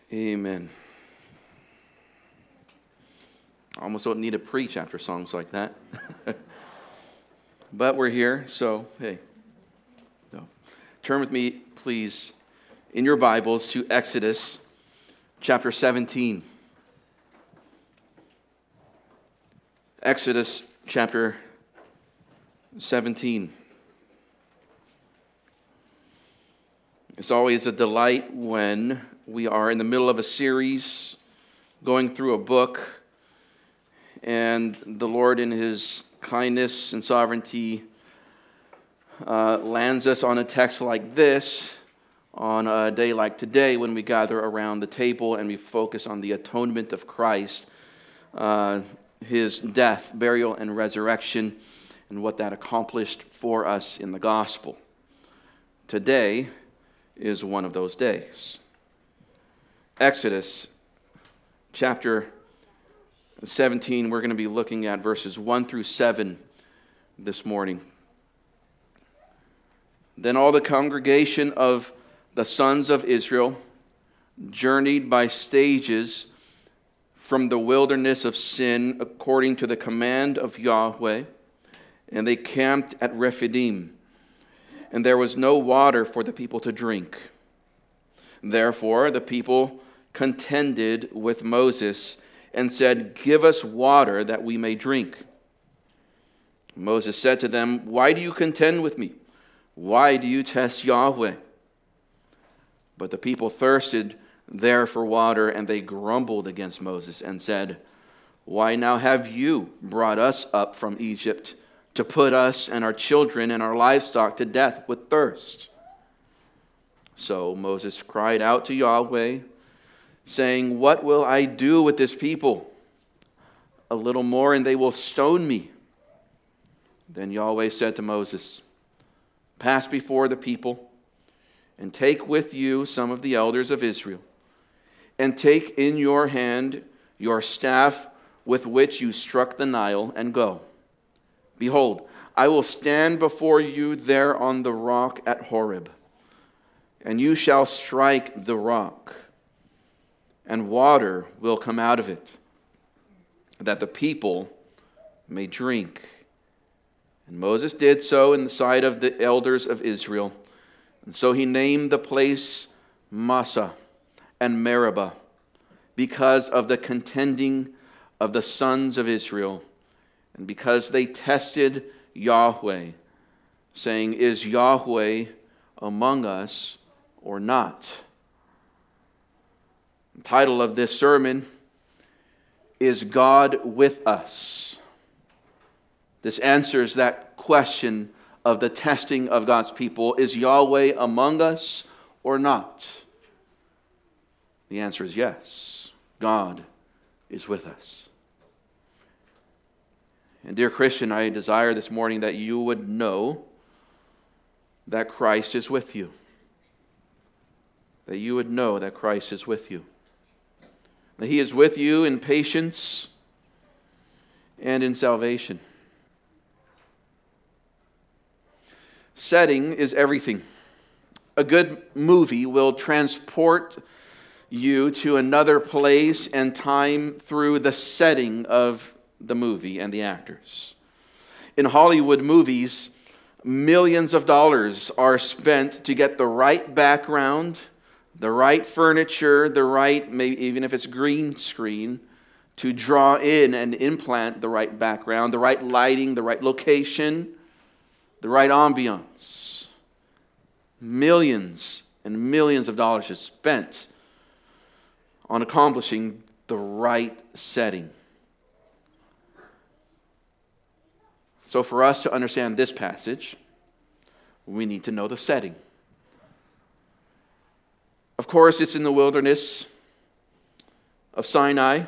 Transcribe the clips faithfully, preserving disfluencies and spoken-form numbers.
Amen. I almost don't need to preach after songs like that. But we're here, so hey. So, turn with me, please, in your Bibles to Exodus chapter seventeen. Exodus chapter seventeen. It's always a delight when we are in the middle of a series, going through a book, and the Lord in His kindness and sovereignty uh, lands us on a text like this on a day like today when we gather around the table and we focus on the atonement of Christ, uh, His death, burial, and resurrection, and what that accomplished for us in the gospel. Today is one of those days. Exodus chapter seventeen, we're going to be looking at verses one through seven this morning. Then all the congregation of the sons of Israel journeyed by stages from the wilderness of Sin according to the command of Yahweh, and they camped at Rephidim, and there was no water for the people to drink. Therefore the people contended with Moses and said, "Give us water that we may drink." Moses said to them, "Why do you contend with me? Why do you test Yahweh?" But the people thirsted there for water, and they grumbled against Moses and said, "Why now have you brought us up from Egypt to put us and our children and our livestock to death with thirst?" So Moses cried out to Yahweh, saying, "What will I do with this people? A little more and they will stone me." Then Yahweh said to Moses, "Pass before the people and take with you some of the elders of Israel, and take in your hand your staff with which you struck the Nile, and go. Behold, I will stand before you there on the rock at Horeb, and you shall strike the rock, and water will come out of it, that the people may drink." And Moses did so in the sight of the elders of Israel. And so he named the place Massah and Meribah, because of the contending of the sons of Israel, and because they tested Yahweh, saying, "Is Yahweh among us or not?" The title of this sermon is "God with Us." This answers that question of the testing of God's people. Is Yahweh among us or not? The answer is yes. God is with us. And dear Christian, I desire this morning that you would know that Christ is with you. That you would know that Christ is with you. That He is with you in patience and in salvation. Setting is everything. A good movie will transport you to another place and time through the setting of the movie and the actors. In Hollywood movies, millions of dollars are spent to get the right background, the right furniture, the right, maybe even if it's green screen, to draw in and implant the right background, the right lighting, the right location, the right ambiance. Millions and millions of dollars is spent on accomplishing the right setting. So for us to understand this passage, we need to know the setting. Of course, it's in the wilderness of Sinai.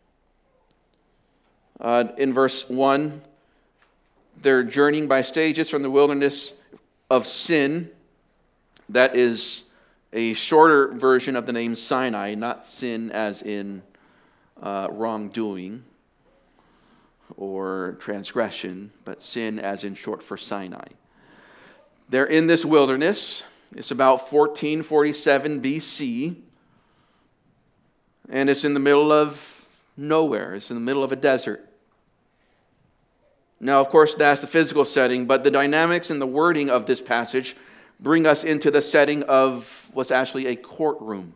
Uh, in verse one, they're journeying by stages from the wilderness of Sin. That is a shorter version of the name Sinai, not sin as in uh, wrongdoing or transgression, but sin as in short for Sinai. They're in this wilderness. It's about fourteen forty-seven B C. And it's in the middle of nowhere. It's in the middle of a desert. Now, of course, that's the physical setting, but the dynamics and the wording of this passage bring us into the setting of what's actually a courtroom.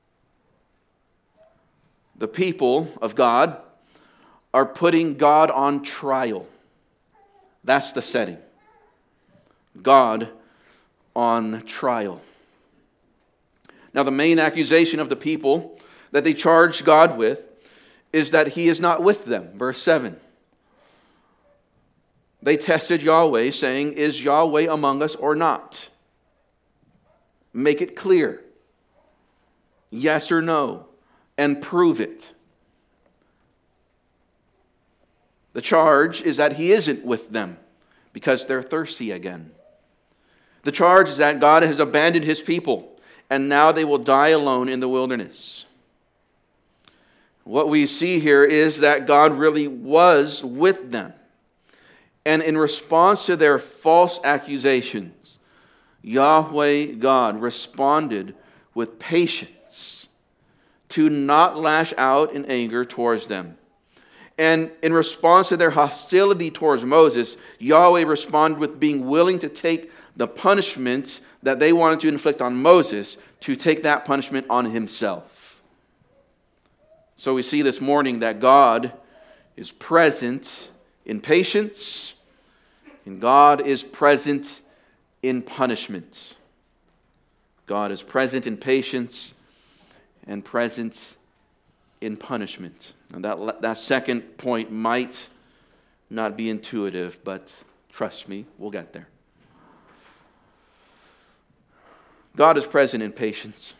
The people of God are putting God on trial. That's the setting. God on trial. Now, the main accusation of the people that they charge God with is that he is not with them. Verse seven. They tested Yahweh, saying, "Is Yahweh among us or not?" Make it clear. Yes or no. And prove it. The charge is that he isn't with them because they're thirsty again. The charge is that God has abandoned his people and now they will die alone in the wilderness. What we see here is that God really was with them. And in response to their false accusations, Yahweh God responded with patience to not lash out in anger towards them. And in response to their hostility towards Moses, Yahweh responded with being willing to take the punishment that they wanted to inflict on Moses, to take that punishment on himself. So we see this morning that God is present in patience, and God is present in punishment. God is present in patience and present in punishment. And that, that second point might not be intuitive, but trust me, we'll get there. God is present in patience.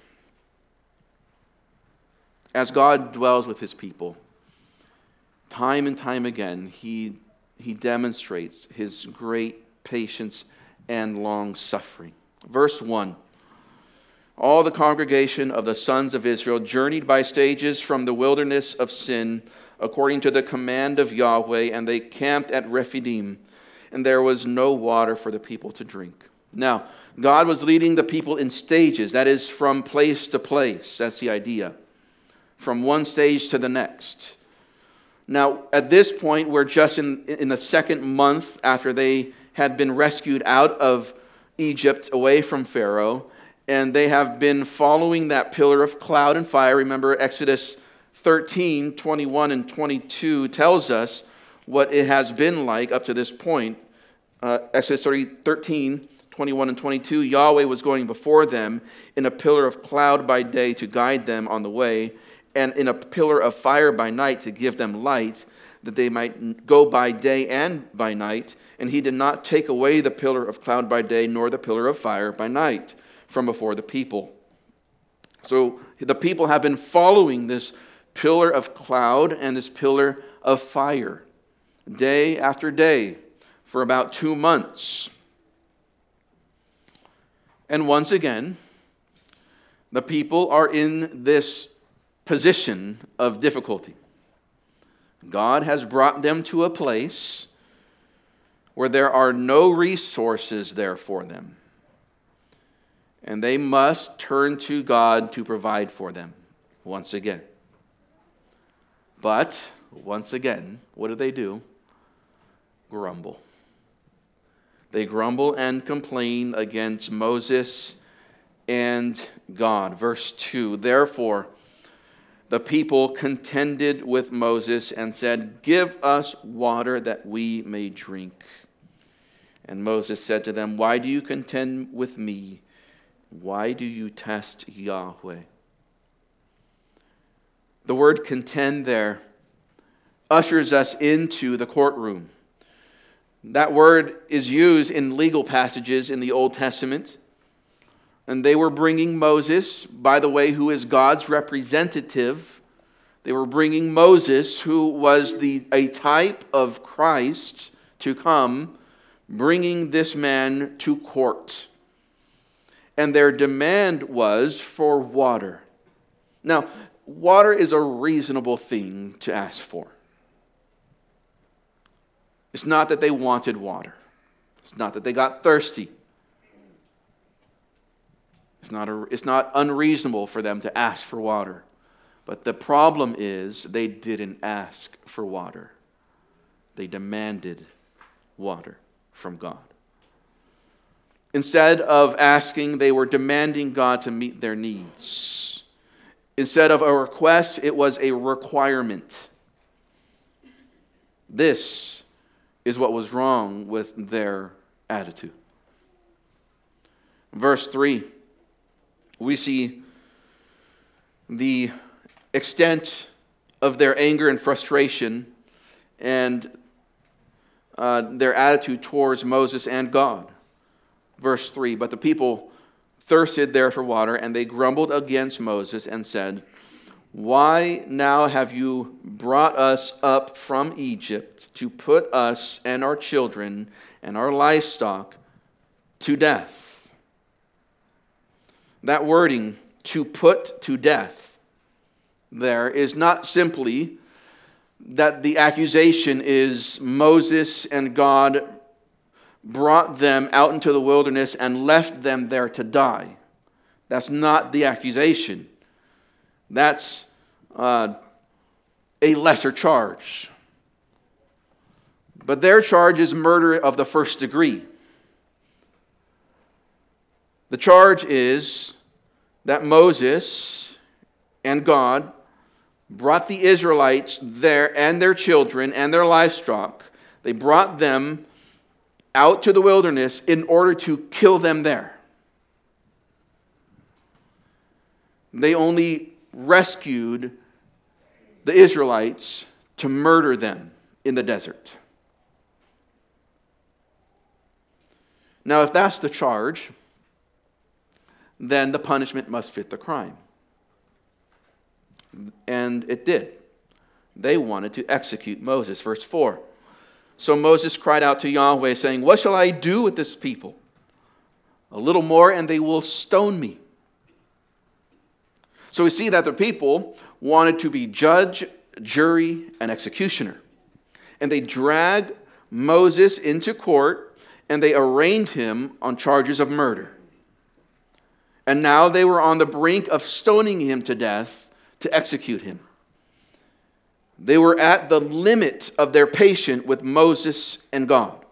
As God dwells with his people, time and time again, he, he demonstrates his great patience and long suffering. Verse one. All the congregation of the sons of Israel journeyed by stages from the wilderness of Sin according to the command of Yahweh, and they camped at Rephidim, and there was no water for the people to drink. Now, God was leading the people in stages, that is, from place to place. That's the idea. From one stage to the next. Now, at this point, we're just in, in the second month after they had been rescued out of Egypt, away from Pharaoh, and they have been following that pillar of cloud and fire. Remember, Exodus thirteen, twenty-one and twenty-two tells us what it has been like up to this point. Uh, Exodus thirteen, twenty-one and twenty-two, Yahweh was going before them in a pillar of cloud by day to guide them on the way, and in a pillar of fire by night to give them light, that they might go by day and by night. And he did not take away the pillar of cloud by day, nor the pillar of fire by night from before the people. So the people have been following this pillar of cloud and this pillar of fire day after day for about two months. And once again, the people are in this position of difficulty. God has brought them to a place where there are no resources there for them. And they must turn to God to provide for them once again. But, once again, what do they do? Grumble. They grumble and complain against Moses and God. Verse two, therefore, the people contended with Moses and said, "Give us water that we may drink." And Moses said to them, "Why do you contend with me? Why do you test Yahweh?" The word contend there ushers us into the courtroom. That word is used in legal passages in the Old Testament. And they were bringing Moses, by the way, who is God's representative. They were bringing Moses, who was the a type of Christ to come, bringing this man to court. And their demand was for water. Now, water is a reasonable thing to ask for. It's not that they wanted water. It's not that they got thirsty. It's not, a, it's not unreasonable for them to ask for water. But the problem is they didn't ask for water. They demanded water from God. Instead of asking, they were demanding God to meet their needs. Instead of a request, it was a requirement. This is what was wrong with their attitude. Verse three, we see the extent of their anger and frustration and uh, their attitude towards Moses and God. Verse three, but the people thirsted there for water, and they grumbled against Moses and said, "Why now have you brought us up from Egypt to put us and our children and our livestock to death?" That wording, "to put to death," there is not simply that the accusation is Moses and God brought them out into the wilderness and left them there to die. That's not the accusation. That's uh, a lesser charge. But their charge is murder of the first degree. The charge is that Moses and God brought the Israelites there and their children and their livestock. They brought them out to the wilderness in order to kill them there. They only rescued the Israelites to murder them in the desert. Now, if that's the charge, then the punishment must fit the crime. And it did. They wanted to execute Moses. Verse four. So Moses cried out to Yahweh, saying, "What shall I do with this people? A little more, and they will stone me." So we see that the people wanted to be judge, jury, and executioner. And they dragged Moses into court, and they arraigned him on charges of murder. And now they were on the brink of stoning him to death to execute him. They were at the limit of their patience with Moses and God.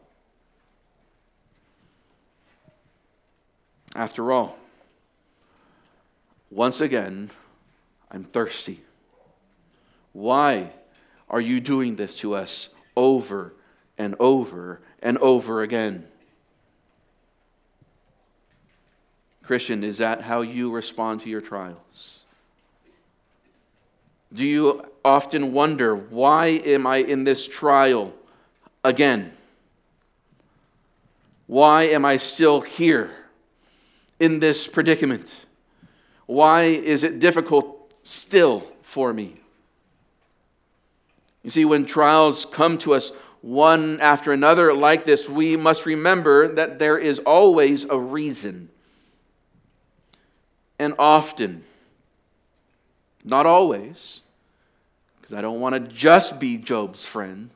After all, once again, I'm thirsty. Why are you doing this to us over and over and over again? Christian, is that how you respond to your trials? Do you often wonder, why am I in this trial again? Why am I still here in this predicament? Why is it difficult still for me? You see, when trials come to us one after another like this, we must remember that there is always a reason. And often, not always, because I don't want to just be Job's friend,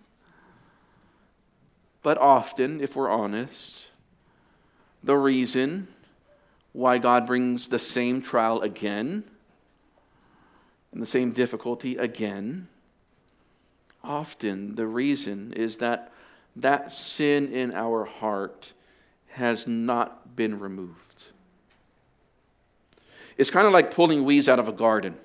but often, if we're honest, the reason why God brings the same trial again and the same difficulty again, often the reason is that that sin in our heart has not been removed. It's kind of like pulling weeds out of a garden.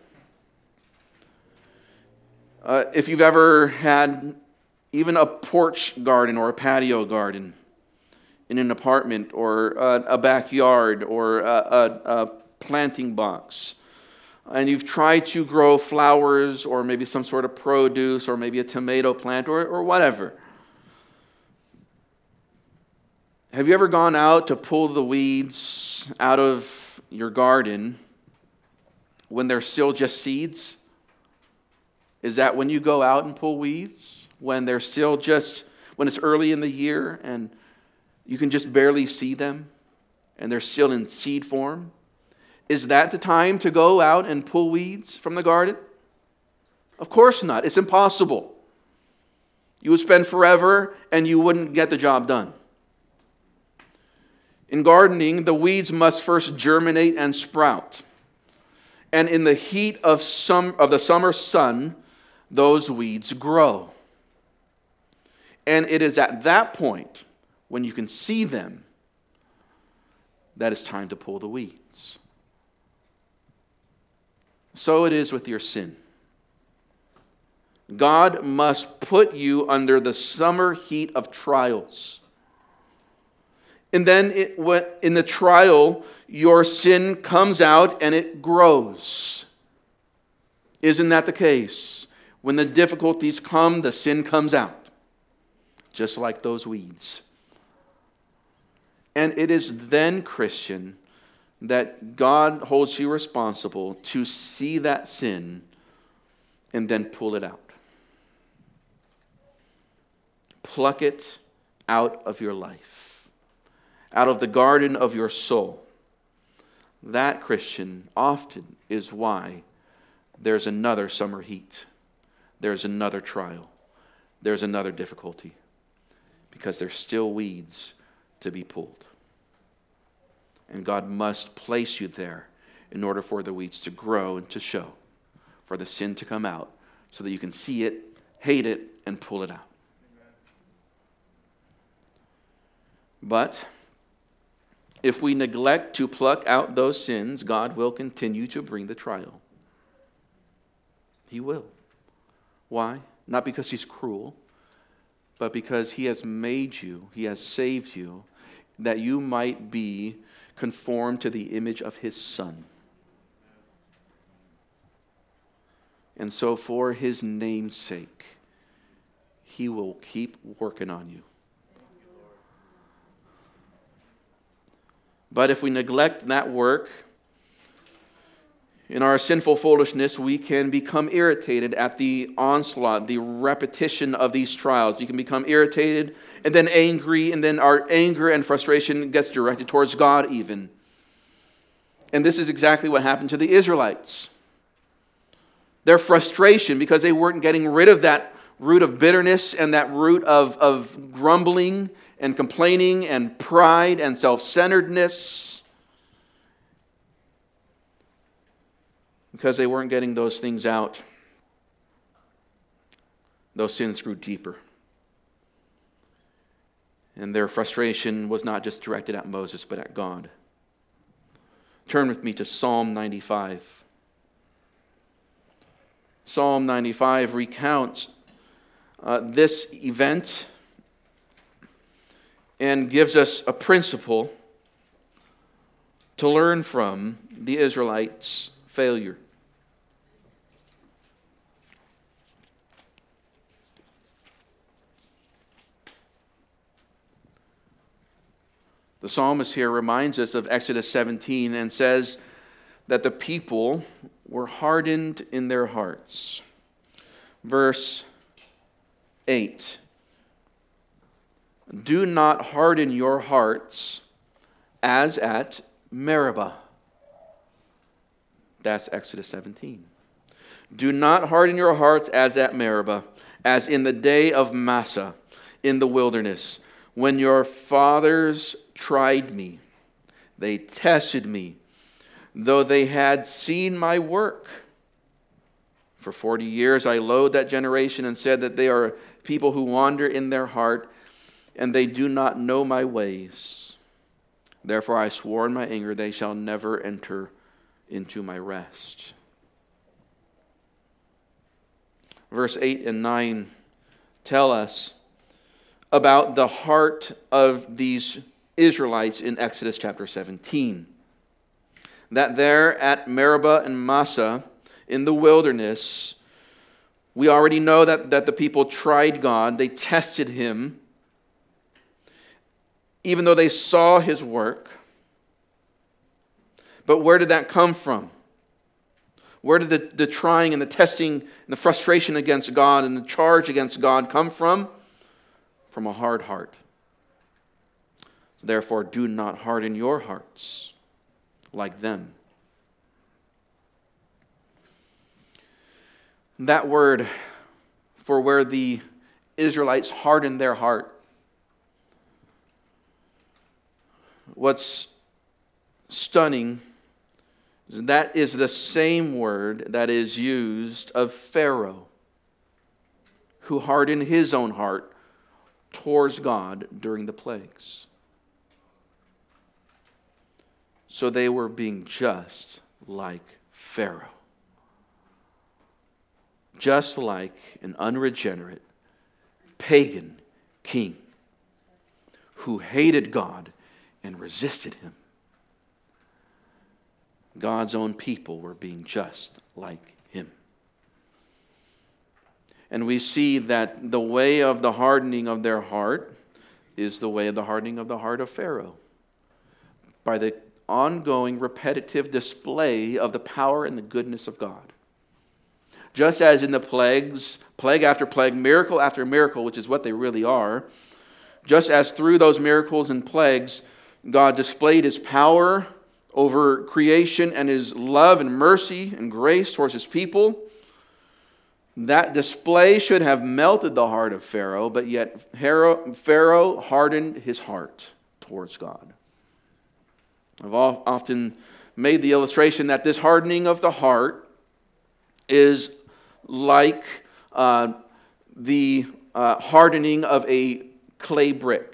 Uh, if you've ever had even a porch garden or a patio garden in an apartment or a, a backyard or a, a, a planting box, and you've tried to grow flowers or maybe some sort of produce or maybe a tomato plant or, or whatever, have you ever gone out to pull the weeds out of your garden when they're still just seeds? Is that when you go out and pull weeds? When they're still just, when it's early in the year and you can just barely see them and they're still in seed form? Is that the time to go out and pull weeds from the garden? Of course not. It's impossible. You would spend forever and you wouldn't get the job done. In gardening, the weeds must first germinate and sprout. And in the heat of some of the summer sun, those weeds grow. And it is at that point, when you can see them, that it's time to pull the weeds. So it is with your sin. God must put you under the summer heat of trials. And then it, in the trial, your sin comes out and it grows. Isn't that the case? When the difficulties come, the sin comes out. Just like those weeds. And it is then, Christian, that God holds you responsible to see that sin and then pull it out. Pluck it out of your life, out of the garden of your soul. That, Christian, often is why there's another summer heat. There's another trial. There's another difficulty. Because there's still weeds to be pulled. And God must place you there in order for the weeds to grow and to show, for the sin to come out, so that you can see it, hate it, and pull it out. But if we neglect to pluck out those sins, God will continue to bring the trial. He will. Why? Not because He's cruel, but because He has made you, He has saved you, that you might be conformed to the image of His Son. And so for His name's sake, He will keep working on you. But if we neglect that work, in our sinful foolishness, we can become irritated at the onslaught, the repetition of these trials. You can become irritated and then angry, and then our anger and frustration gets directed towards God even. And this is exactly what happened to the Israelites. Their frustration, because they weren't getting rid of that root of bitterness and that root of, of grumbling and complaining and pride and self-centeredness, because they weren't getting those things out, those sins grew deeper. And their frustration was not just directed at Moses, but at God. Turn with me to Psalm ninety-five. Psalm ninety-five recounts uh, this event and gives us a principle to learn from the Israelites' failure. The psalmist here reminds us of Exodus seventeen and says that the people were hardened in their hearts. Verse eight. Do not harden your hearts as at Meribah. That's Exodus seventeen. Do not harden your hearts as at Meribah, as in the day of Massah in the wilderness, when your fathers tried me. They tested me, though they had seen my work. For forty years I loathed that generation and said that they are people who wander in their heart, and they do not know my ways. Therefore I swore in my anger, they shall never enter into my rest. Verse eight and nine tell us about the heart of these Israelites in Exodus chapter seventeen. That there at Meribah and Massah in the wilderness, we already know that, that the people tried God. They tested Him. Even though they saw His work. But where did that come from? Where did the, the trying and the testing and the frustration against God and the charge against God come from? From a hard heart. So therefore, do not harden your hearts like them. That word for where the Israelites hardened their heart, what's stunning That is the same word that is used of Pharaoh, who hardened his own heart towards God during the plagues. So they were being just like Pharaoh. Just like an unregenerate, pagan king who hated God and resisted him. God's own people were being just like him. And we see that the way of the hardening of their heart is the way of the hardening of the heart of Pharaoh. By the ongoing repetitive display of the power and the goodness of God. Just as in the plagues, plague after plague, miracle after miracle, which is what they really are, just as through those miracles and plagues, God displayed his power over creation and his love and mercy and grace towards his people, that display should have melted the heart of Pharaoh, but yet Pharaoh hardened his heart towards God. I've often made the illustration that this hardening of the heart is like uh, the uh, hardening of a clay brick,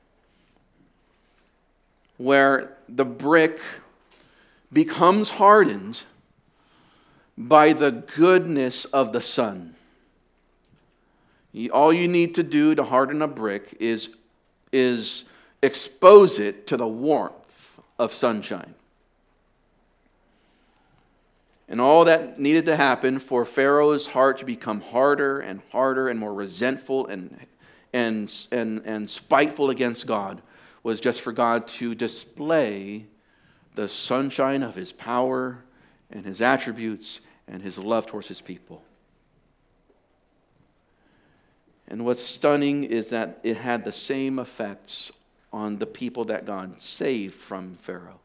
where the brick becomes hardened by the goodness of the sun. All you need to do to harden a brick is, is expose it to the warmth of sunshine. And all that needed to happen for Pharaoh's heart to become harder and harder and more resentful and, and, and, and spiteful against God was just for God to display the sunshine of his power and his attributes and his love towards his people. And what's stunning is that it had the same effects on the people that God saved from Pharaoh.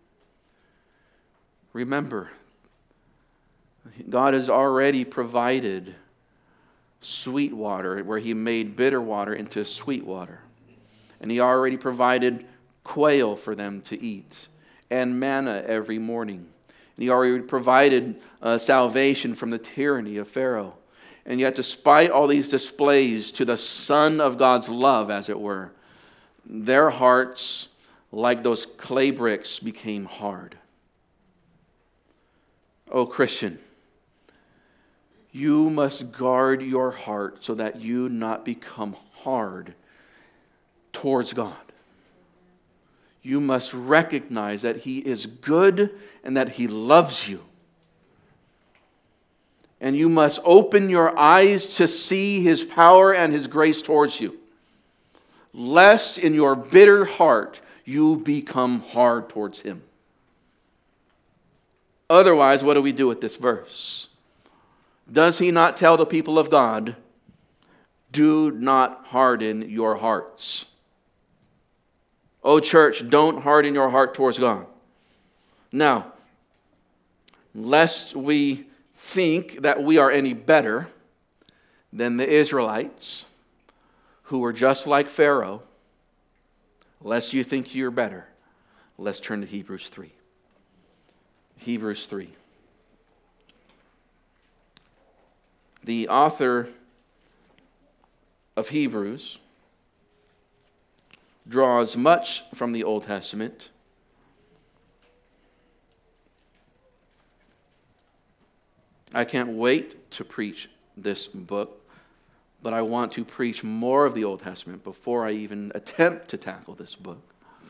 Remember, God has already provided sweet water where he made bitter water into sweet water. And he already provided quail for them to eat and manna every morning. And he already provided uh, salvation from the tyranny of Pharaoh. And yet, despite all these displays to the Son of God's love, as it were, their hearts, like those clay bricks, became hard. Oh, Christian, you must guard your heart so that you not become hard towards God. You must recognize that he is good and that he loves you. And you must open your eyes to see his power and his grace towards you, lest in your bitter heart you become hard towards him. Otherwise, what do we do with this verse? Does he not tell the people of God, do not harden your hearts? Oh, church, don't harden your heart towards God. Now, lest we think that we are any better than the Israelites, who were just like Pharaoh, lest you think you're better, let's turn to Hebrews three. Hebrews three. The author of Hebrews draws much from the Old Testament. I can't wait to preach this book, but I want to preach more of the Old Testament before I even attempt to tackle this book.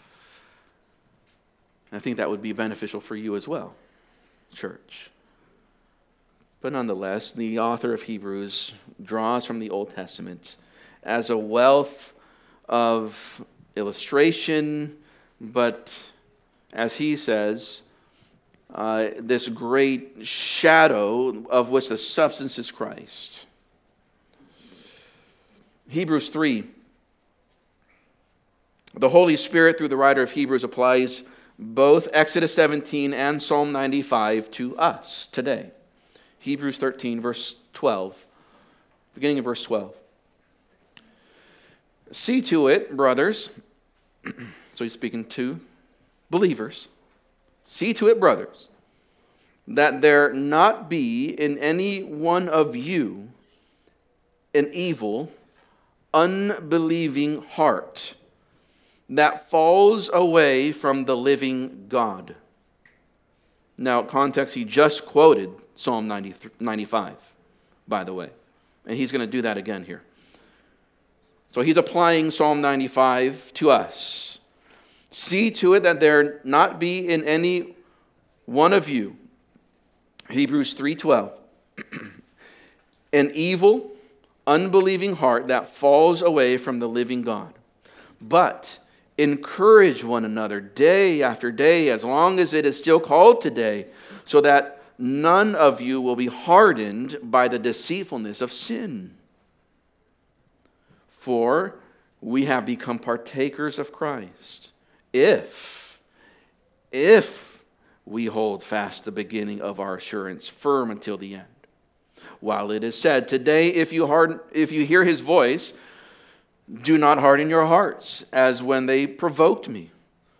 I think that would be beneficial for you as well, church. But nonetheless, the author of Hebrews draws from the Old Testament as a wealth of illustration, but as he says, uh, this great shadow of which the substance is Christ. Hebrews three. The Holy Spirit, through the writer of Hebrews, applies both Exodus seventeen and Psalm ninety-five to us today. Hebrews thirteen, verse twelve, beginning of verse twelve. See to it, brothers, so he's speaking to believers. See to it, brothers, that there not be in any one of you an evil, unbelieving heart that falls away from the living God. Now, context, he just quoted Psalm ninety-five, by the way. And he's going to do that again here. So he's applying Psalm ninety-five to us. See to it that there not be in any one of you, Hebrews three twelve, an evil, unbelieving heart that falls away from the living God. But encourage one another day after day, as long as it is still called today, so that none of you will be hardened by the deceitfulness of sin. For we have become partakers of Christ, if, if we hold fast the beginning of our assurance firm until the end. While it is said, today, if you harden, if you hear his voice, do not harden your hearts, as when they provoked me.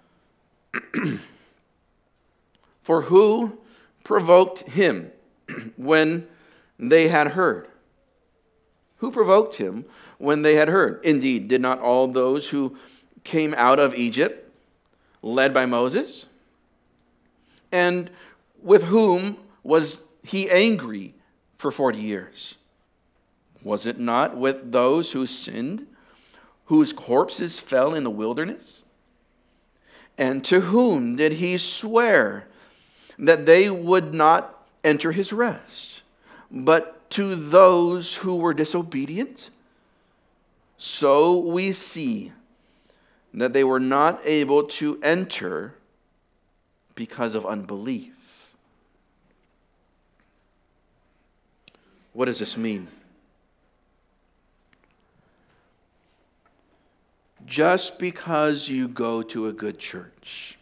For who provoked him when they had heard? Who provoked him when they had heard? Indeed, did not all those who came out of Egypt, led by Moses? And with whom was he angry for forty years? Was it not with those who sinned, whose corpses fell in the wilderness? And to whom did he swear that they would not enter his rest, but to those who were disobedient? So we see that they were not able to enter because of unbelief. What does this mean? Just because you go to a good church,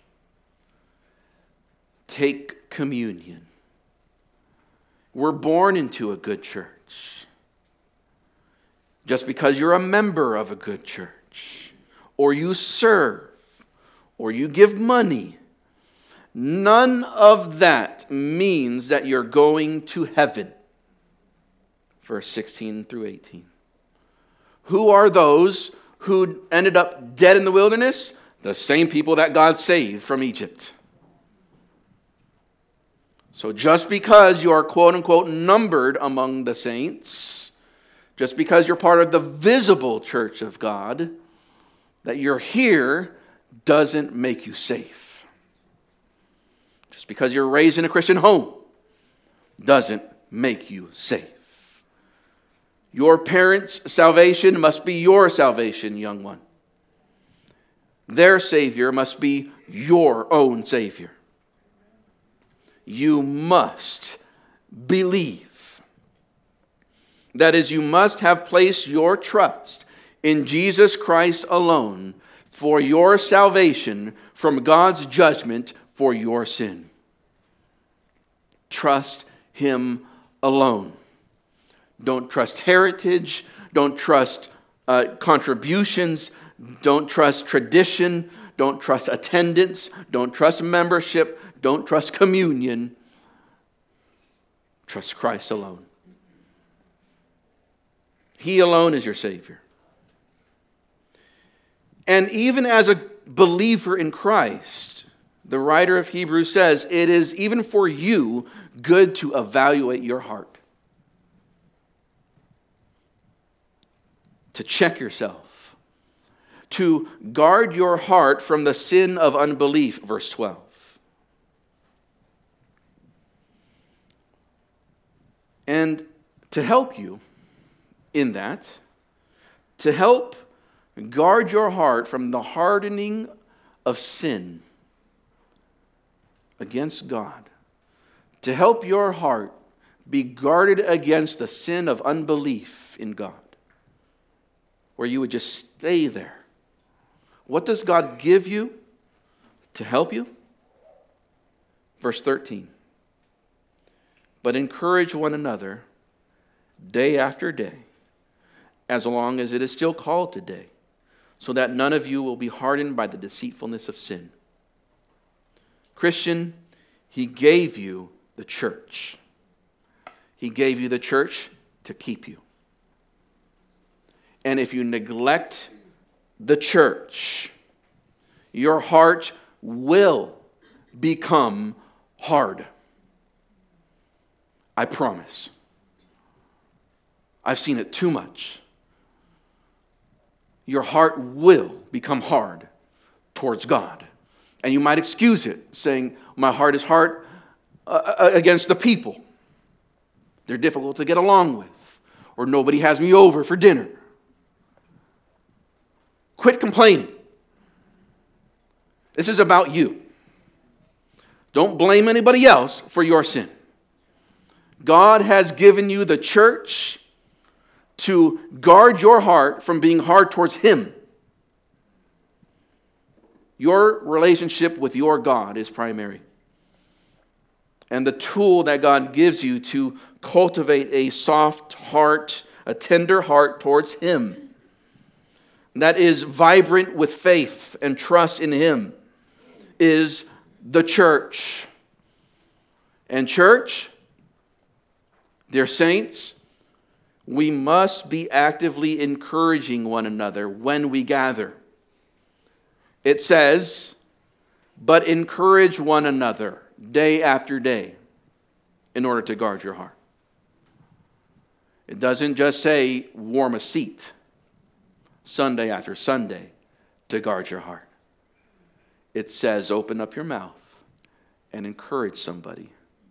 take communion, we're born into a good church, just because you're a member of a good church, or you serve, or you give money, none of that means that you're going to heaven. Verse sixteen through eighteen. Who are those who ended up dead in the wilderness? The same people that God saved from Egypt. So just because you are quote-unquote numbered among the saints, just because you're part of the visible church of God, that you're here doesn't make you safe. Just because you're raised in a Christian home doesn't make you safe. Your parents' salvation must be your salvation, young one. Their Savior must be your own Savior. You must believe. That is, you must have placed your trust in Jesus Christ alone for your salvation from God's judgment for your sin. Trust Him alone. Don't trust heritage. Don't trust uh, contributions. Don't trust tradition. Don't trust attendance. Don't trust membership. Don't trust communion. Trust Christ alone. He alone is your Savior. And even as a believer in Christ, the writer of Hebrews says, it is even for you good to evaluate your heart. To check yourself. To guard your heart from the sin of unbelief, verse twelve. And to help you in that, to help guard your heart from the hardening of sin against God, to help your heart be guarded against the sin of unbelief in God, where you would just stay there. What does God give you to help you? Verse thirteen. But encourage one another day after day, as long as it is still called today, so that none of you will be hardened by the deceitfulness of sin. Christian, He gave you the church. He gave you the church to keep you. And if you neglect the church, your heart will become hard. I promise. I've seen it too much. Your heart will become hard towards God. And you might excuse it, saying, my heart is hard uh, against the people. They're difficult to get along with. Or nobody has me over for dinner. Quit complaining. This is about you. Don't blame anybody else for your sin. God has given you the church to guard your heart from being hard towards Him. Your relationship with your God is primary. And the tool that God gives you to cultivate a soft heart, a tender heart towards Him, that is vibrant with faith and trust in Him, is the church. And church, dear saints, we must be actively encouraging one another when we gather. It says, but encourage one another day after day in order to guard your heart. It doesn't just say warm a seat Sunday after Sunday to guard your heart. It says open up your mouth and encourage somebody.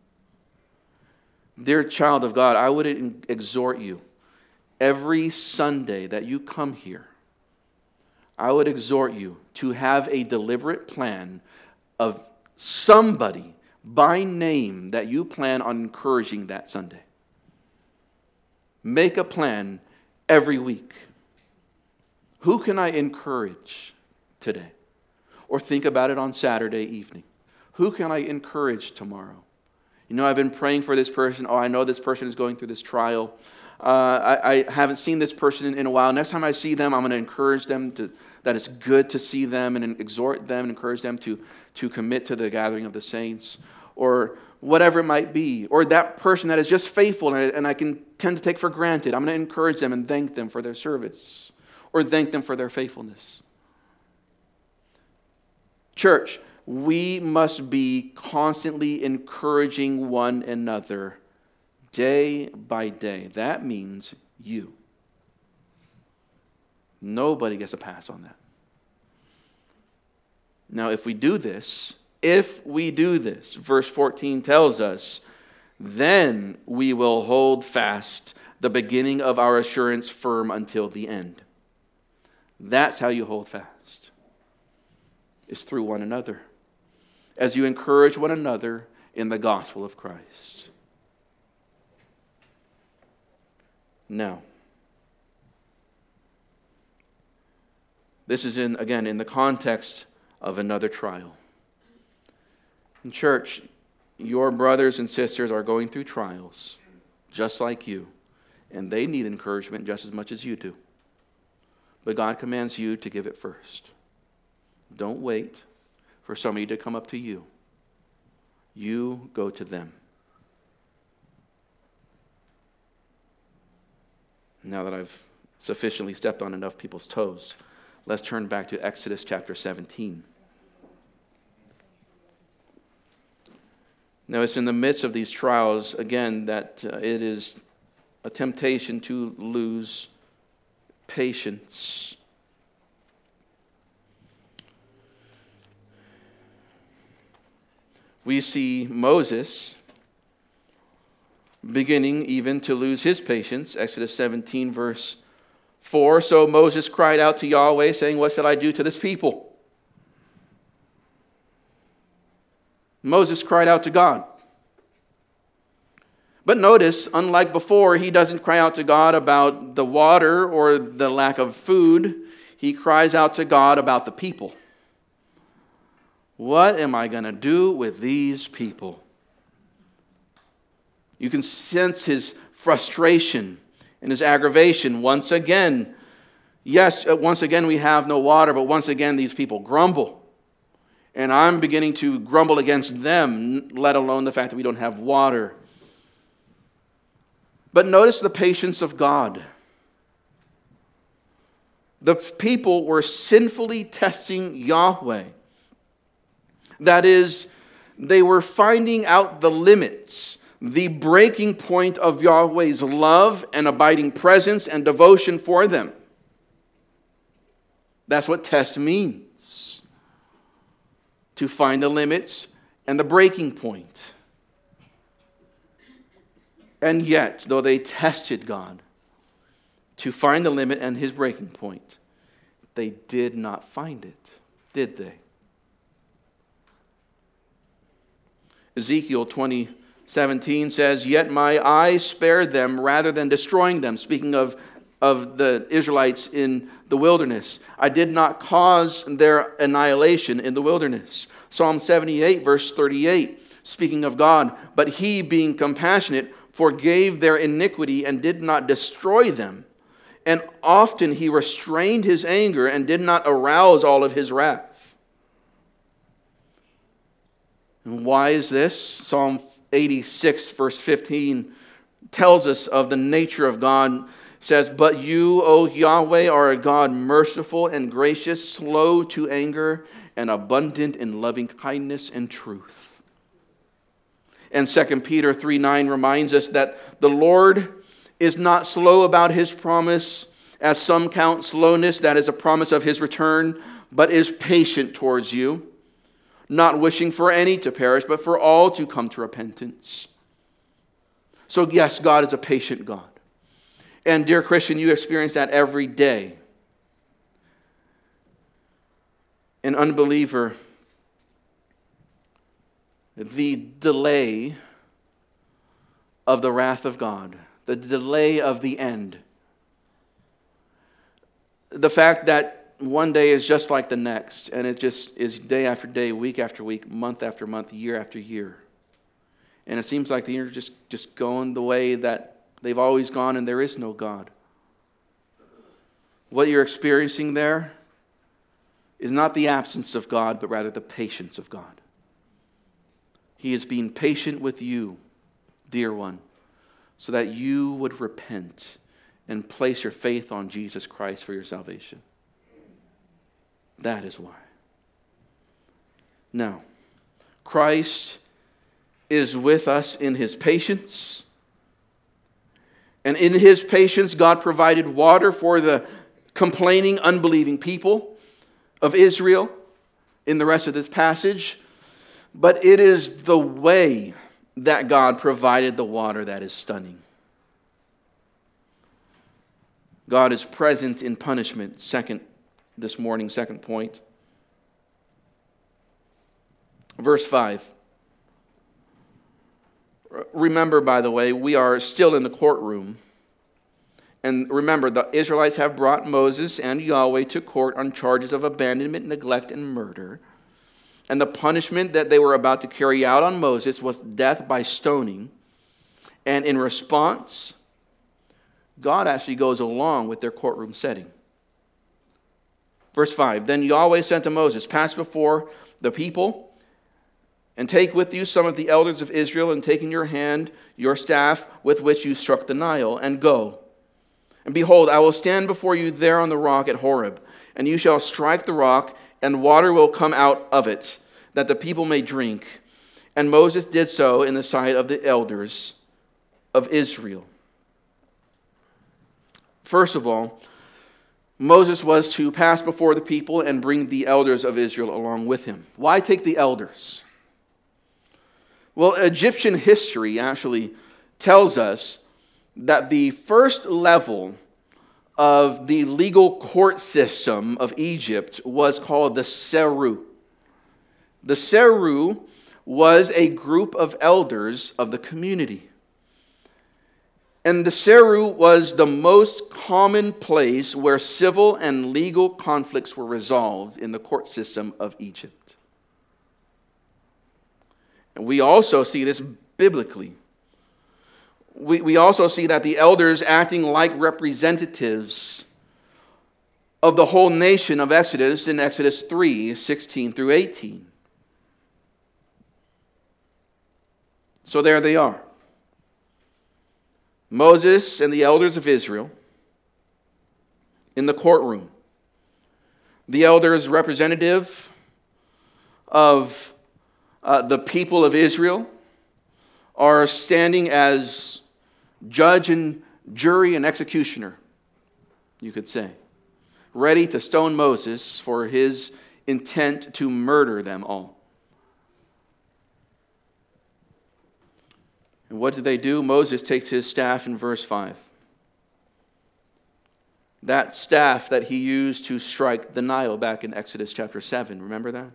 Dear child of God, I would exhort you every Sunday that you come here, I would exhort you to have a deliberate plan of somebody by name that you plan on encouraging that Sunday. Make a plan every week. Who can I encourage today? Or think about it on Saturday evening. Who can I encourage tomorrow? You know, I've been praying for this person. Oh, I know this person is going through this trial. Uh, I, I haven't seen this person in, in a while. Next time I see them, I'm going to encourage them to, that it's good to see them and exhort them and encourage them to, to commit to the gathering of the saints, or whatever it might be. Or that person that is just faithful and I, and I can tend to take for granted. I'm going to encourage them and thank them for their service, or thank them for their faithfulness. Church, we must be constantly encouraging one another day by day. That means you. Nobody gets a pass on that. Now, if we do this, if we do this, verse fourteen tells us, then we will hold fast the beginning of our assurance firm until the end. That's how you hold fast. It's through one another, as you encourage one another in the gospel of Christ. Now, this is in again in the context of another trial. In church, your brothers and sisters are going through trials, just like you, and they need encouragement just as much as you do. But God commands you to give it first. Don't wait for somebody to come up to you. You go to them. Now that I've sufficiently stepped on enough people's toes, let's turn back to Exodus chapter seventeen. Now it's in the midst of these trials, again, that uh, it is a temptation to lose patience. We see Moses beginning even to lose his patience. Exodus seventeen, verse four. So Moses cried out to Yahweh, saying, what shall I do to this people? Moses cried out to God. But notice, unlike before, he doesn't cry out to God about the water or the lack of food. He cries out to God about the people. What am I going to do with these people? You can sense his frustration and his aggravation once again. Yes, once again we have no water, but once again these people grumble. And I'm beginning to grumble against them, let alone the fact that we don't have water. But notice the patience of God. The people were sinfully testing Yahweh. That is, they were finding out the limits, the breaking point of Yahweh's love and abiding presence and devotion for them. That's what test means. To find the limits and the breaking point. And yet, though they tested God to find the limit and his breaking point, they did not find it, did they? Ezekiel twenty seventeen says, "Yet my eye spared them rather than destroying them." Speaking of, of the Israelites in the wilderness. "I did not cause their annihilation in the wilderness." Psalm seventy-eight, verse thirty-eight, speaking of God, "But he, being compassionate, forgave their iniquity and did not destroy them. And often he restrained his anger and did not arouse all of his wrath." And why is this? Psalm eighty-six, verse fifteen, tells us of the nature of God. It says, "But you, O Yahweh, are a God merciful and gracious, slow to anger, and abundant in loving kindness and truth." And Second Peter three nine reminds us that the Lord is not slow about his promise, as some count slowness, that is a promise of his return, but is patient towards you, not wishing for any to perish, but for all to come to repentance. So yes, God is a patient God. And dear Christian, you experience that every day. An unbeliever, the delay of the wrath of God, the delay of the end, the fact that one day is just like the next, and it just is day after day, week after week, month after month, year after year. And it seems like the years just, just going the way that they've always gone, and there is no God. What you're experiencing there is not the absence of God, but rather the patience of God. He is being patient with you, dear one, so that you would repent and place your faith on Jesus Christ for your salvation. That is why. Now, Christ is with us in his patience. And in his patience, God provided water for the complaining, unbelieving people of Israel in the rest of this passage. But it is the way that God provided the water that is stunning. God is present in punishment. Second, this morning, second point. Verse five. Remember, by the way, we are still in the courtroom. And remember, the Israelites have brought Moses and Yahweh to court on charges of abandonment, neglect, and murder. And the punishment that they were about to carry out on Moses was death by stoning. And in response, God actually goes along with their courtroom setting. Verse five, "Then Yahweh said to Moses, pass before the people, and take with you some of the elders of Israel, and take in your hand your staff with which you struck the Nile, and go. And behold, I will stand before you there on the rock at Horeb, and you shall strike the rock, and water will come out of it, that the people may drink. And Moses did so in the sight of the elders of Israel." First of all, Moses was to pass before the people and bring the elders of Israel along with him. Why take the elders? Well, Egyptian history actually tells us that the first level of the legal court system of Egypt was called the Seru. The Seru was a group of elders of the community. And the Seru was the most common place where civil and legal conflicts were resolved in the court system of Egypt. And we also see this biblically. We, we also see that the elders acting like representatives of the whole nation of Exodus in Exodus three, sixteen through eighteen. So there they are. Moses and the elders of Israel in the courtroom. The elders representative of uh, the people of Israel are standing as judge and jury and executioner, you could say, ready to stone Moses for his intent to murder them all. And what do they do? Moses takes his staff in verse five. That staff that he used to strike the Nile back in Exodus chapter seven. Remember that?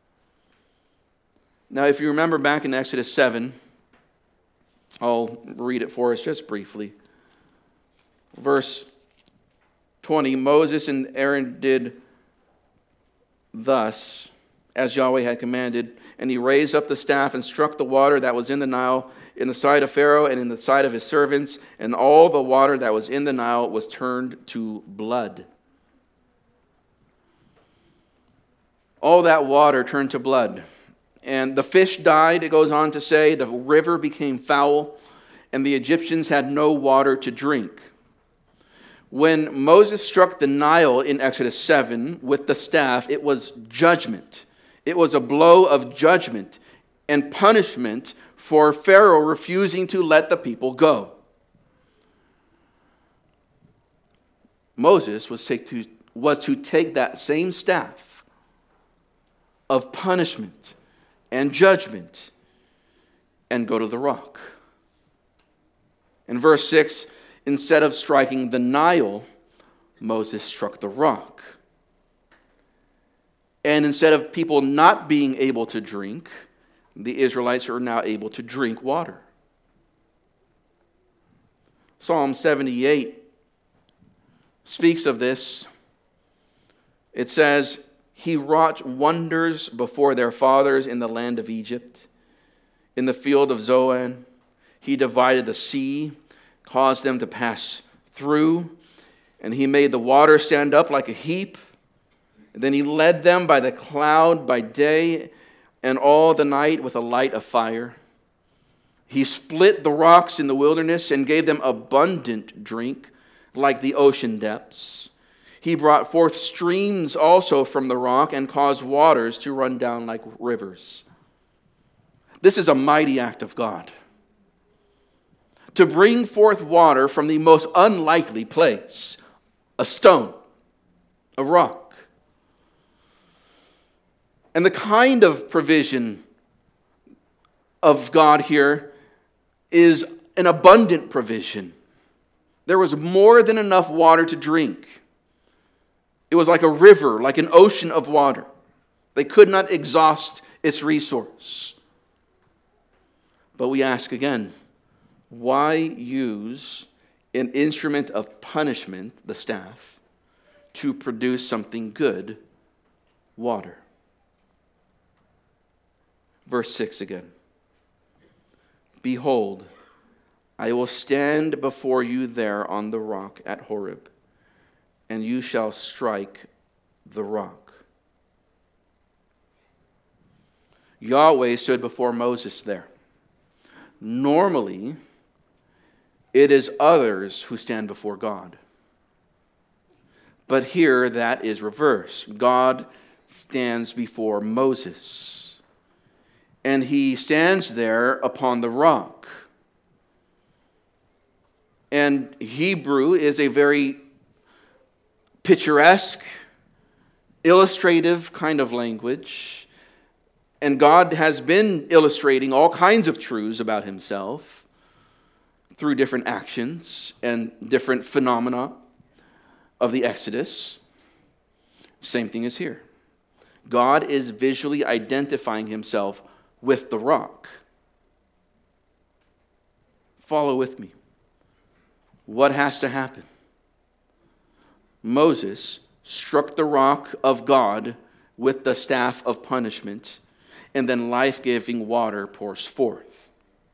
Now, if you remember back in Exodus seven, I'll read it for us just briefly. Verse twenty, Moses and Aaron did thus as Yahweh had commanded, and he raised up the staff and struck the water that was in the Nile in the sight of Pharaoh and in the sight of his servants, and all the water that was in the Nile was turned to blood. All that water turned to blood. And the fish died, it goes on to say. The river became foul, and the Egyptians had no water to drink. When Moses struck the Nile in Exodus seven with the staff, it was judgment. It was a blow of judgment and punishment for Pharaoh refusing to let the people go. Moses was, take to, was to take that same staff of punishment and judgment and go to the rock. In verse six, instead of striking the Nile, Moses struck the rock. And instead of people not being able to drink, the Israelites are now able to drink water. Psalm seventy-eight speaks of this. It says, He wrought wonders before their fathers in the land of Egypt. In the field of Zoan, He divided the sea, caused them to pass through, and He made the water stand up like a heap. And then He led them by the cloud by day, and all the night with a light of fire. He split the rocks in the wilderness and gave them abundant drink, like the ocean depths. He brought forth streams also from the rock and caused waters to run down like rivers. This is a mighty act of God. To bring forth water from the most unlikely place, a stone, a rock. And the kind of provision of God here is an abundant provision. There was more than enough water to drink. It was like a river, like an ocean of water. They could not exhaust its resource. But we ask again, why use an instrument of punishment, the staff, to produce something good, water? Verse six again. Behold, I will stand before you there on the rock at Horeb, and you shall strike the rock. Yahweh stood before Moses there. Normally, it is others who stand before God. But here that is reversed. God stands before Moses. And he stands there upon the rock. And Hebrew is a very picturesque, illustrative kind of language. And God has been illustrating all kinds of truths about himself through different actions and different phenomena of the Exodus. Same thing is here. God is visually identifying himself with the rock. Follow with me. What has to happen? Moses struck the rock of God with the staff of punishment, and then life-giving water pours forth.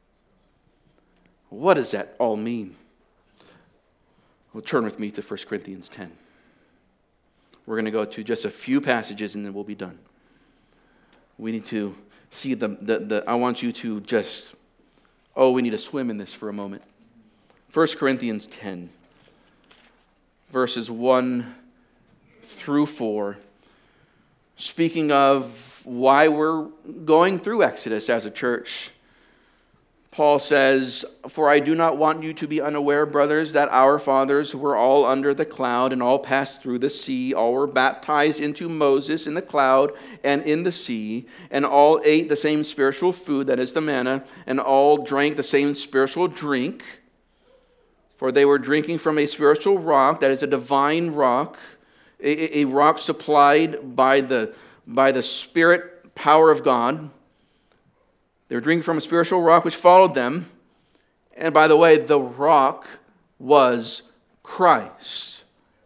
What does that all mean? Well, turn with me to First Corinthians ten. We're going to go to just a few passages and then we'll be done. We need to see the, the, the I want you to just Oh, we need to swim in this for a moment. First Corinthians ten, verses one through four, speaking of why we're going through Exodus as a church. Paul says, "For I do not want you to be unaware, brothers, that our fathers were all under the cloud and all passed through the sea. All were baptized into Moses in the cloud and in the sea, and all ate the same spiritual food, that is the manna, and all drank the same spiritual drink. For they were drinking from a spiritual rock, that is a divine rock, a, a rock supplied by the, by the Spirit power of God. They were drinking from a spiritual rock which followed them. And by the way, the rock was Christ."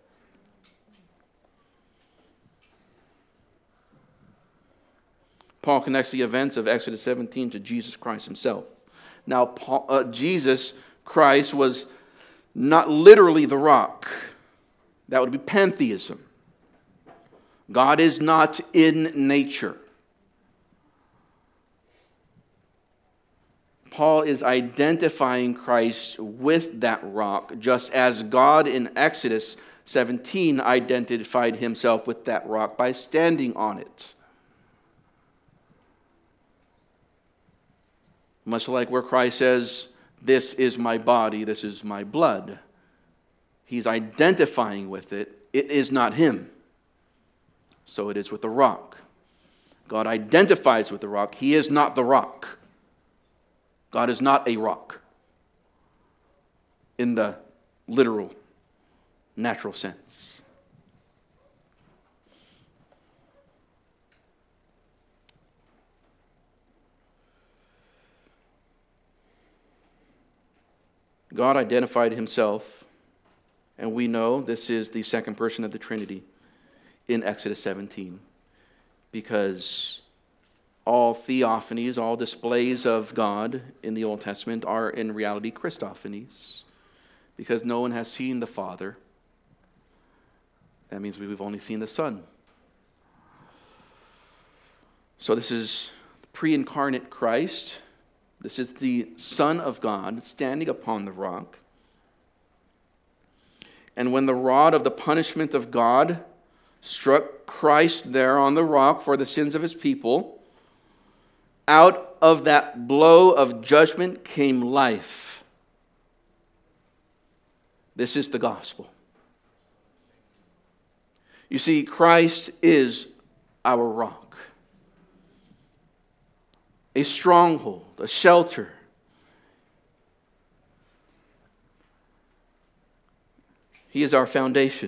Paul connects the events of Exodus seventeen to Jesus Christ himself. Now, Paul, uh, Jesus Christ was not literally the rock. That would be pantheism. God is not in nature. Paul is identifying Christ with that rock, just as God in Exodus seventeen identified himself with that rock by standing on it. Much like where Christ says, "This is my body, this is my blood." He's identifying with it. It is not him. So it is with the rock. God identifies with the rock. He is not the rock. God is not a rock in the literal, natural sense. God identified himself, and we know this is the second person of the Trinity in Exodus seventeen, because all theophanies, all displays of God in the Old Testament are in reality Christophanies, because no one has seen the Father. That means we've only seen the Son. So this is pre-incarnate Christ. This is the Son of God standing upon the rock. And when the rod of the punishment of God struck Christ there on the rock for the sins of his people, out of that blow of judgment came life. This is the gospel. You see, Christ is our rock, a stronghold, a shelter. He is our foundation.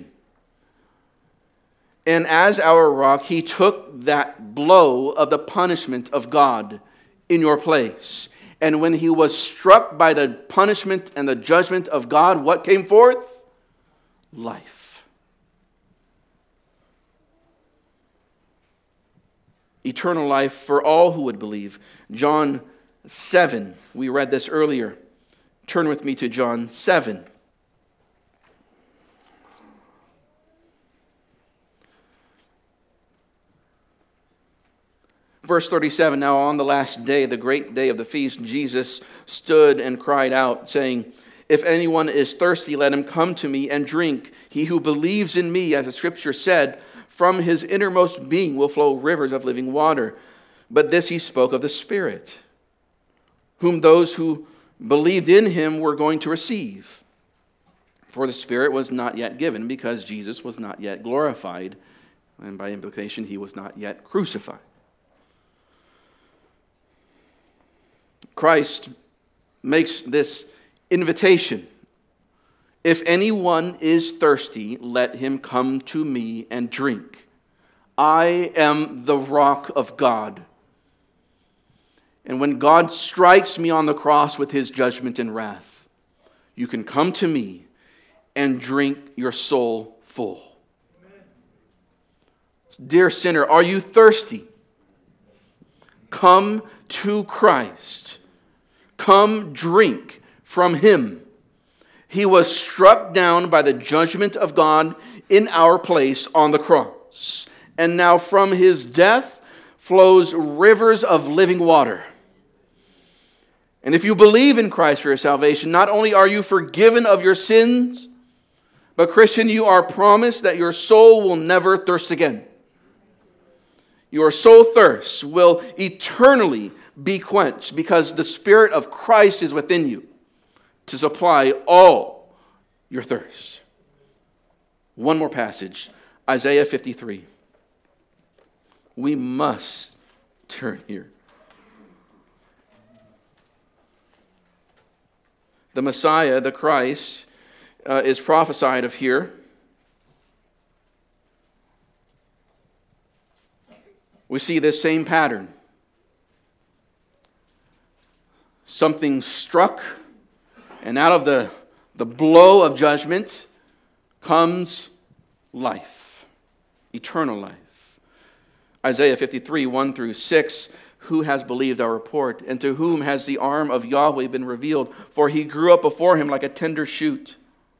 And as our rock, he took that blow of the punishment of God in your place. And when he was struck by the punishment and the judgment of God, what came forth? Life. Eternal life for all who would believe. John seven, we read this earlier. Turn with me to John seven. Verse thirty-seven, "Now on the last day, the great day of the feast, Jesus stood and cried out, saying, 'If anyone is thirsty, let him come to me and drink. He who believes in me, as the scripture said, from his innermost being will flow rivers of living water.' But this he spoke of the Spirit, whom those who believed in him were going to receive. For the Spirit was not yet given, because Jesus was not yet glorified, and by implication, he was not yet crucified." Christ makes this invitation. "If anyone is thirsty, let him come to me and drink. I am the rock of God. And when God strikes me on the cross with his judgment and wrath, you can come to me and drink your soul full." Amen. Dear sinner, are you thirsty? Come to Christ. Come drink from him. He was struck down by the judgment of God in our place on the cross. And now from his death flows rivers of living water. And if you believe in Christ for your salvation, not only are you forgiven of your sins, but Christian, you are promised that your soul will never thirst again. Your soul thirst will eternally be quenched because the Spirit of Christ is within you to supply all your thirst. One more passage, Isaiah fifty-three. We must turn here. The Messiah, the Christ, uh, is prophesied of here. We see this same pattern. Something struck, and out of the, the blow of judgment comes life, eternal life. Isaiah fifty-three, one through six, who has believed our report, and to whom has the arm of Yahweh been revealed? For he grew up before him like a tender shoot,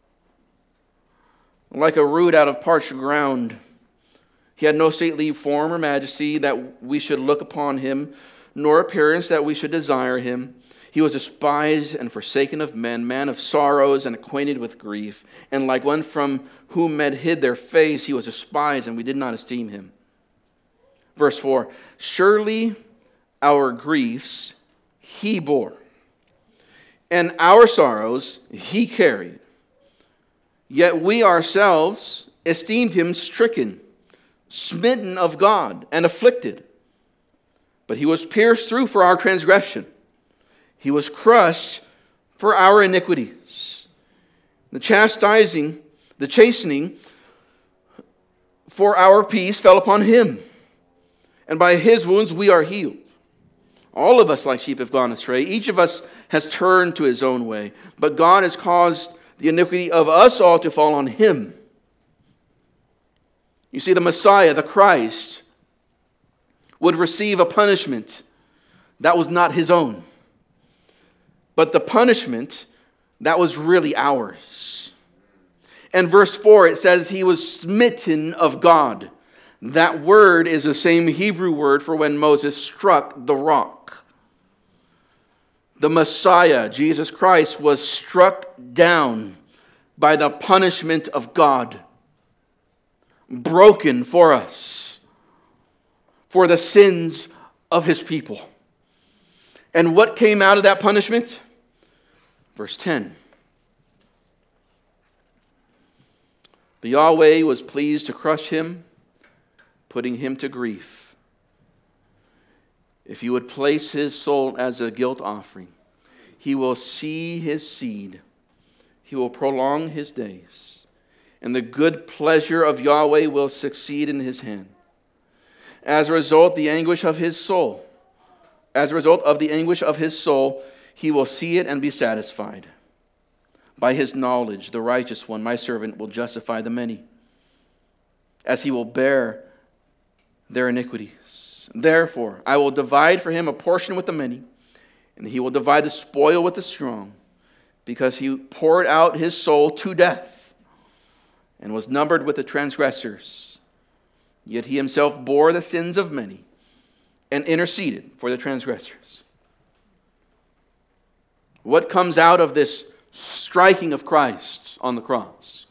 like a root out of parched ground. He had no stately form or majesty that we should look upon him, nor appearance that we should desire him. He was despised and forsaken of men, man of sorrows and acquainted with grief. And like one from whom men hid their face, he was despised, and we did not esteem him. Verse four, surely our griefs he bore, and our sorrows he carried. Yet we ourselves esteemed him stricken, smitten of God, and afflicted. But he was pierced through for our transgression. He was crushed for our iniquities. The chastising, the chastening for our peace fell upon him, and by his wounds we are healed. All of us, like sheep, have gone astray. Each of us has turned to his own way. But God has caused the iniquity of us all to fall on him. You see, the Messiah, the Christ, would receive a punishment that was not his own, but the punishment that was really ours. And verse four, it says he was smitten of God. That word is the same Hebrew word for when Moses struck the rock. The Messiah, Jesus Christ, was struck down by the punishment of God, broken for us, for the sins of his people. And what came out of that punishment? Verse ten. But Yahweh was pleased to crush him, putting him to grief. If you would place his soul as a guilt offering, he will see his seed. He will prolong his days, and the good pleasure of Yahweh will succeed in his hand. As a result, the anguish of his soul, as a result of the anguish of his soul, he will see it and be satisfied. By his knowledge, the righteous one, my servant, will justify the many, as he will bear their iniquities. Therefore, I will divide for him a portion with the many, and he will divide the spoil with the strong, because he poured out his soul to death and was numbered with the transgressors. Yet he himself bore the sins of many and interceded for the transgressors. What comes out of this striking of Christ on the cross?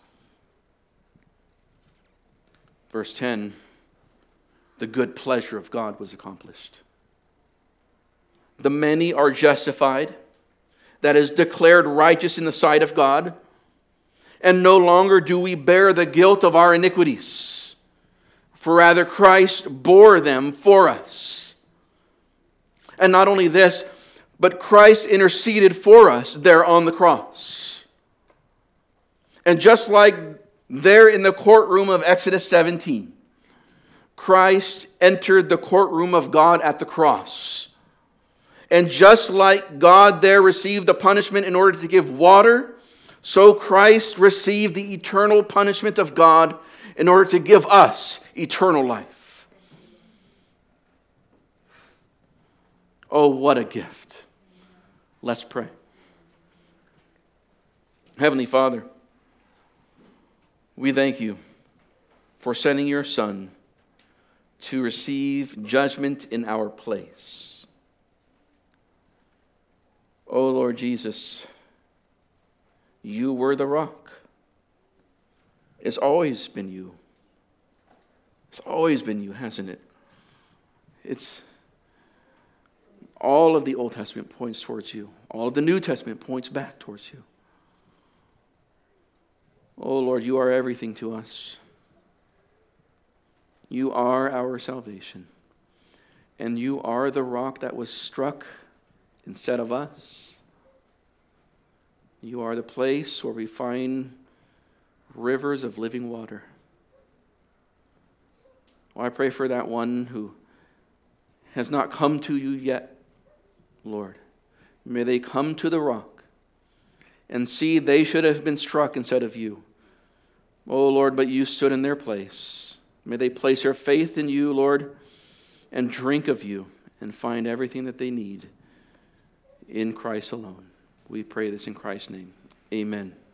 Verse ten, the good pleasure of God was accomplished. The many are justified, that is, declared righteous in the sight of God, and no longer do we bear the guilt of our iniquities, for rather Christ bore them for us. And not only this, but Christ interceded for us there on the cross. And just like there in the courtroom of Exodus seventeen, Christ entered the courtroom of God at the cross. And just like God there received the punishment in order to give water, so Christ received the eternal punishment of God in order to give us eternal life. Oh, what a gift. Let's pray. Heavenly Father, we thank you for sending your Son to receive judgment in our place. Oh Lord Jesus, you were the rock. It's always been you. It's always been you, hasn't it? It's all of the Old Testament points towards you. All of the New Testament points back towards you. Oh Lord, you are everything to us. You are our salvation. And you are the rock that was struck instead of us. You are the place where we find rivers of living water. Well, I pray for that one who has not come to you yet, Lord. May they come to the rock and see they should have been struck instead of you. Oh, Lord, but you stood in their place. May they place their faith in you, Lord, and drink of you and find everything that they need in Christ alone. We pray this in Christ's name. Amen.